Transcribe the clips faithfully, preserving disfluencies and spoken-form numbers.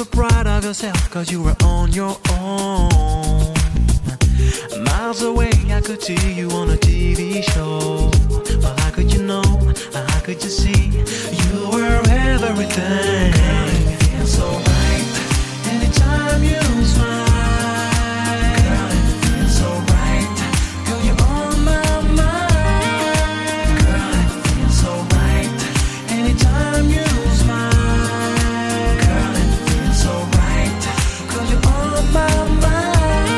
so proud of yourself, cause you were on your own. Miles away, I could see you on a T V show. But how could you know, how could you see, you were everything. Girl, it feels so right, anytime you smile. Girl, it feels so right, girl, you're on my mind. Girl, it feels so right, anytime you smile. Girl, it feels so right, girl, you're on my mind.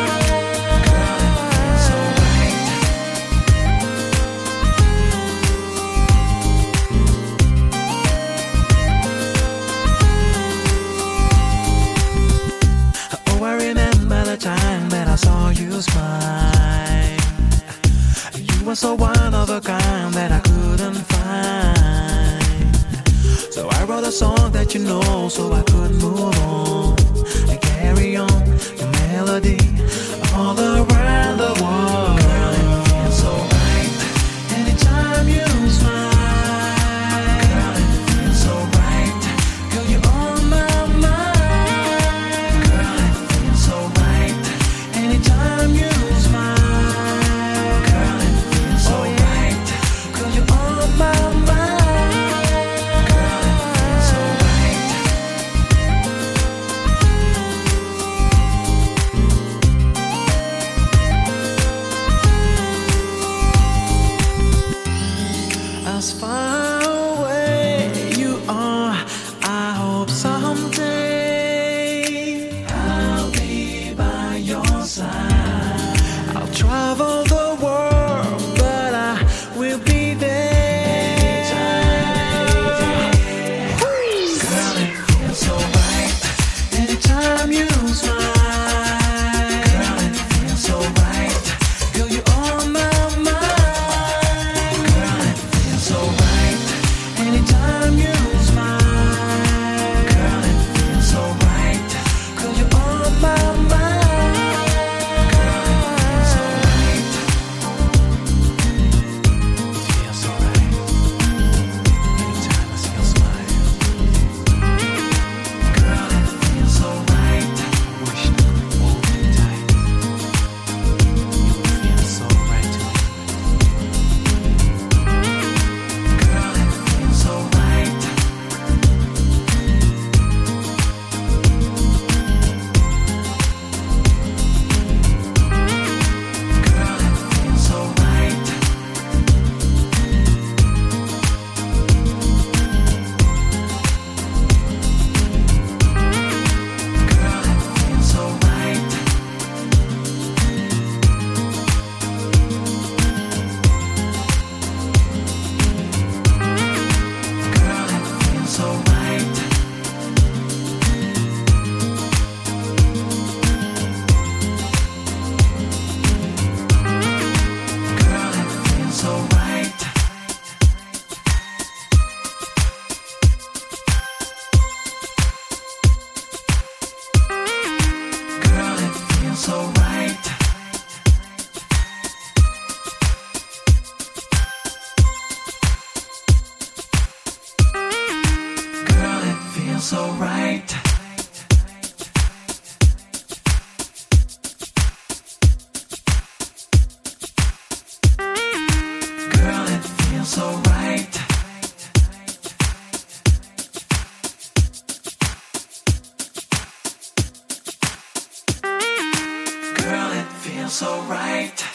Time that I saw you smile, you were so one of a kind that I couldn't find. So I wrote a song that you know, so I could move on and carry on your melody all around the world. Girl, it feels so right, anytime you smile. Girl, it feels so right, girl, you're on my mind. Girl, it feels so right, anytime you smile. Girl, it feels so right, girl, you're on my mind. Girl, it feels so right. As far away you are, I hope someday I'll be by your side. I'll travel the world, but I will be there. Girl, it feels so right, anytime you smile. Girl, it feels so right, girl, you're on my mind. Girl, it feels so right, anytime you smile. Girl, it feels so right, girl, you're on my mind. Girl, it feels so right. It feels so right, anytime I see your smile. Girl, it feels so right, I wish I could hold you tight. You would feel so right to me. Girl, it feels so right. Girl, it feels so right. Girl, it feels so right. Girl, it feels so right. Girl, it feels so right. Girl, it feels so right. Girl, it feels so right. Girl, it feels so right. Girl, it feels so right.